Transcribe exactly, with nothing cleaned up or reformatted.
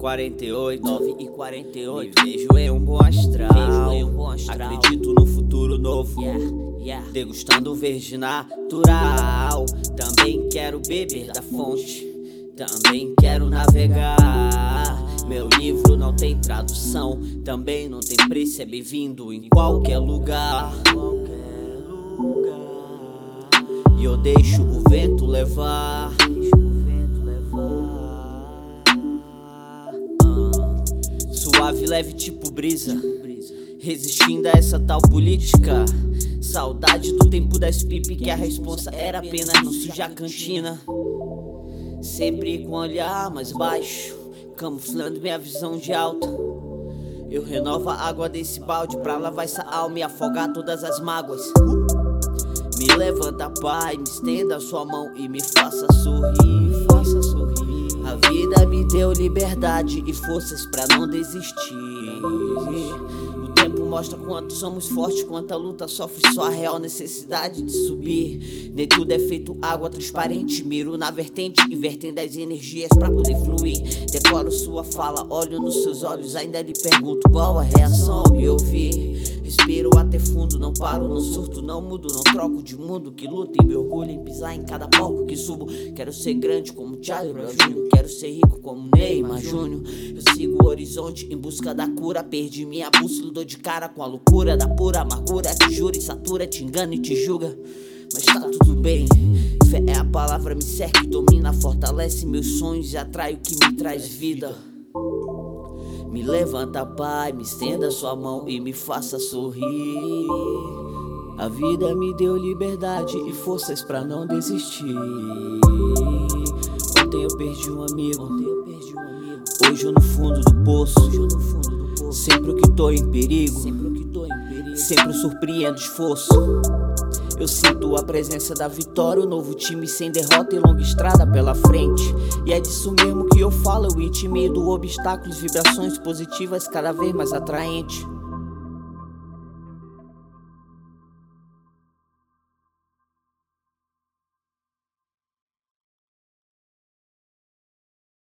quarenta e oito, nove e quarenta e oito. Me vejo em um bom astral, vejo em um bom astral. Acredito no futuro novo, yeah, yeah. Degustando verde natural. Também quero beber da fonte, também quero navegar. Meu livro não tem tradução, também não tem preço, é bem-vindo em qualquer lugar. E eu deixo o vento levar. Suave, leve tipo brisa, resistindo a essa tal política. Saudade do tempo das pipi, que a responsa era apenas não sujar a cantina. Sempre com o olhar mais baixo, camuflando minha visão de alta. Eu renovo a água desse balde pra lavar essa alma e afogar todas as mágoas. Me levanta, pai, me estenda sua mão e me faça sorrir, faça sorrir. A vida me deu liberdade e forças pra não desistir. O tempo mostra quanto somos fortes, quanta luta sofre, só a real necessidade de subir. Nem tudo é feito água transparente, miro na vertente, invertendo as energias pra poder fluir. Decoro sua fala, olho nos seus olhos, ainda lhe pergunto qual a reação ao me ouvir. Respiro até fundo, não paro, não surto, não mudo, não troco de mundo. Que luta e me orgulho em pisar em cada palco que subo. Quero ser grande como Charlie Brown Júnior, quero ser rico como Neymar Júnior. Eu sigo o horizonte em busca da cura, perdi minha bússola, dou de cara com a loucura da pura amargura. Te jura e satura, te engana e te julga, mas tá tudo bem. Fé é a palavra, me cerca e domina, fortalece meus sonhos e atrai o que me traz vida. Me levanta, pai, me estenda sua mão e me faça sorrir. A vida me deu liberdade e forças pra não desistir. Ontem eu perdi um amigo, hoje eu no fundo do poço. Sempre que tô em perigo, sempre surpreendo esforço. Eu sinto a presença da vitória, o novo time sem derrota e longa estrada pela frente. E é disso mesmo que eu falo, eu intimido obstáculos, vibrações positivas cada vez mais atraente.